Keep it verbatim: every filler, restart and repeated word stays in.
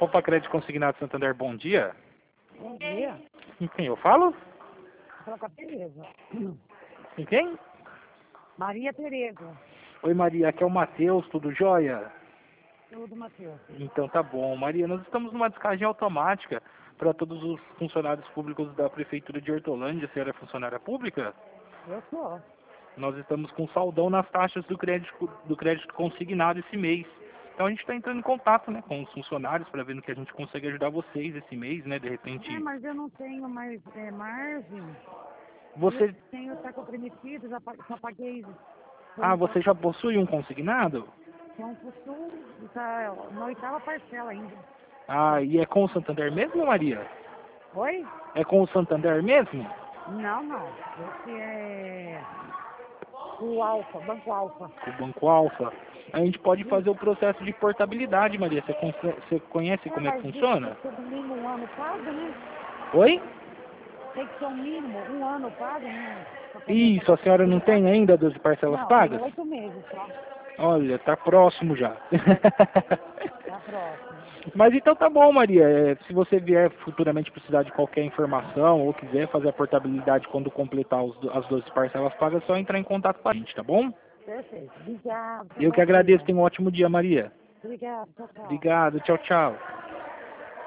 Copa Crédito Consignado Santander, bom dia. Bom dia. Com quem eu falo? Fala com a Tereza. Com quem? Maria Tereza. Oi, Maria, aqui é o Matheus, tudo jóia? Tudo, Matheus. Então tá bom. Maria, nós estamos numa descagem automática para todos os funcionários públicos da Prefeitura de Hortolândia. A senhora é funcionária pública? Eu sou. Nós estamos com saldão nas taxas do crédito, do crédito consignado esse mês. Então a gente está entrando em contato, né, com os funcionários para ver no que a gente consegue ajudar vocês esse mês, né, de repente. É, mas eu não tenho mais é, margem. Você, Eu tenho saco permitido, já, pa- já paguei. ah, você já possui um consignado? Então, possuo, está na oitava parcela ainda. Ah, e é com o Santander mesmo, Maria? Oi? É com o Santander mesmo? Não, não. Esse é o Alfa, Banco Alfa. Com o Banco Alfa. A gente pode fazer o processo de portabilidade, Maria. Você, conhe- você conhece como é que Mas isso funciona? tem que ser no mínimo um ano pago, né? Oi? Tem que ser um mínimo, um ano pago, né? Pra poder Isso, a senhora não tem ainda doze parcelas Não, pagas? tem oito meses só. Olha, tá próximo já. Tá próximo. Mas então tá bom, Maria. É, se você vier futuramente precisar de qualquer informação ou quiser fazer a portabilidade quando completar os do- as doze parcelas pagas, é só entrar em contato com a gente, tá bom? Perfeito. Obrigado. Eu que agradeço. Tenha um ótimo dia, Maria. Obrigado. Tchau, tchau. Obrigado. Tchau, tchau.